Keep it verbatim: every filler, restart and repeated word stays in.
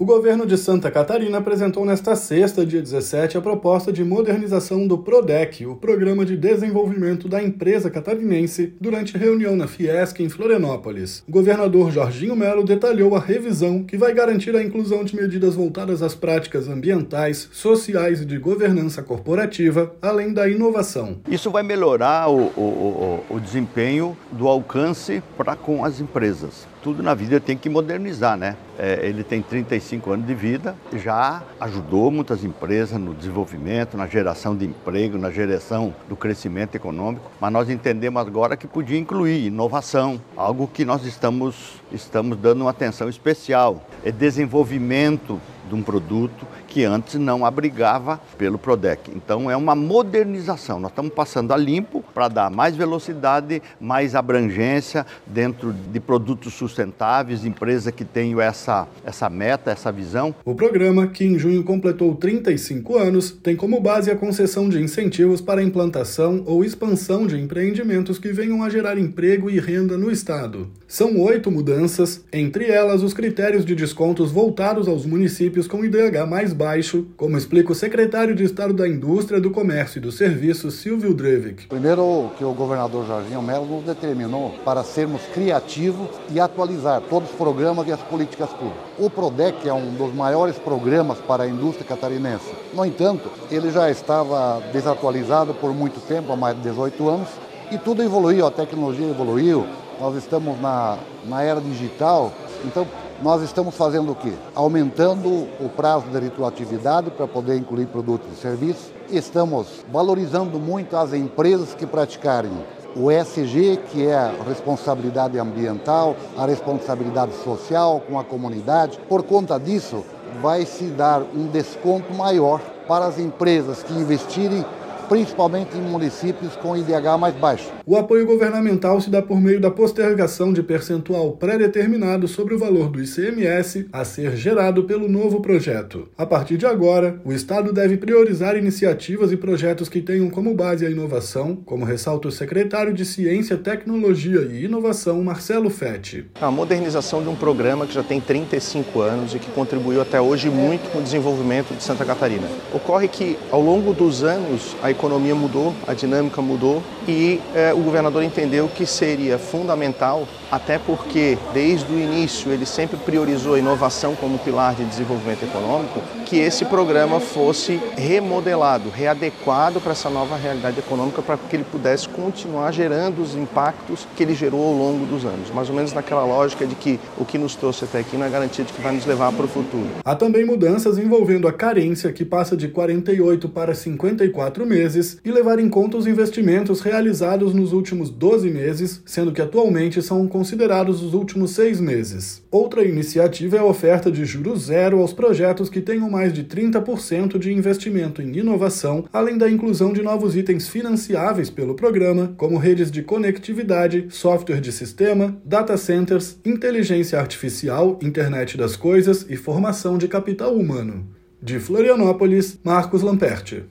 O governo de Santa Catarina apresentou nesta sexta, dia dezessete, a proposta de modernização do PRODEC, o Programa de Desenvolvimento da Empresa Catarinense, durante reunião na Fiesc, em Florianópolis. O governador Jorginho Melo detalhou a revisão que vai garantir a inclusão de medidas voltadas às práticas ambientais, sociais e de governança corporativa, além da inovação. Isso vai melhorar o, o, o, o desempenho do alcance para com as empresas. Tudo na vida tem que modernizar, né? É, ele tem trinta e cinco anos de vida, já ajudou muitas empresas no desenvolvimento, na geração de emprego, na geração do crescimento econômico, mas nós entendemos agora que podia incluir inovação, algo que nós estamos, estamos dando uma atenção especial, é desenvolvimento de um produto que antes não abrigava pelo PRODEC. Então é uma modernização, nós estamos passando a limpo para dar mais velocidade, mais abrangência dentro de produtos sustentáveis, empresas que tenham essa, essa meta, essa visão. O programa, que em junho completou trinta e cinco anos, tem como base a concessão de incentivos para a implantação ou expansão de empreendimentos que venham a gerar emprego e renda no estado. São oito mudanças, entre elas os critérios de descontos voltados aos municípios com I D H mais baixo, como explica o secretário de Estado da Indústria, do Comércio e do Serviço, Silvio Drevic. Primeiro, que o governador Jorginho Melo nos determinou para sermos criativos e atualizar todos os programas e as políticas públicas. O PRODEC é um dos maiores programas para a indústria catarinense. No entanto, ele já estava desatualizado por muito tempo, há mais de dezoito anos, e tudo evoluiu, a tecnologia evoluiu, nós estamos na, na era digital, então nós estamos fazendo o quê? Aumentando o prazo de retroatividade para poder incluir produtos e serviços. Estamos valorizando muito as empresas que praticarem o E S G, que é a responsabilidade ambiental, a responsabilidade social com a comunidade. Por conta disso, vai se dar um desconto maior para as empresas que investirem principalmente em municípios com I D H mais baixo. O apoio governamental se dá por meio da postergação de percentual pré-determinado sobre o valor do I C M S a ser gerado pelo novo projeto. A partir de agora, o Estado deve priorizar iniciativas e projetos que tenham como base a inovação, como ressalta o secretário de Ciência, Tecnologia e Inovação, Marcelo Fetti. A modernização de um programa que já tem trinta e cinco anos e que contribuiu até hoje muito com o desenvolvimento de Santa Catarina. Ocorre que, ao longo dos anos, a A economia mudou, a dinâmica mudou e eh, o governador entendeu que seria fundamental, até porque desde o início ele sempre priorizou a inovação como pilar de desenvolvimento econômico, que esse programa fosse remodelado, readequado para essa nova realidade econômica, para que ele pudesse continuar gerando os impactos que ele gerou ao longo dos anos. Mais ou menos naquela lógica de que o que nos trouxe até aqui não é garantia de que vai nos levar para o futuro. Há também mudanças envolvendo a carência, que passa de quarenta e oito para cinquenta e quatro meses, e levar em conta os investimentos realizados nos últimos doze meses, sendo que atualmente são considerados os últimos seis meses. Outra iniciativa é a oferta de juros zero aos projetos que tenham mais de trinta por cento de investimento em inovação, além da inclusão de novos itens financiáveis pelo programa, como redes de conectividade, software de sistema, data centers, inteligência artificial, internet das coisas e formação de capital humano. De Florianópolis, Marcos Lamperti.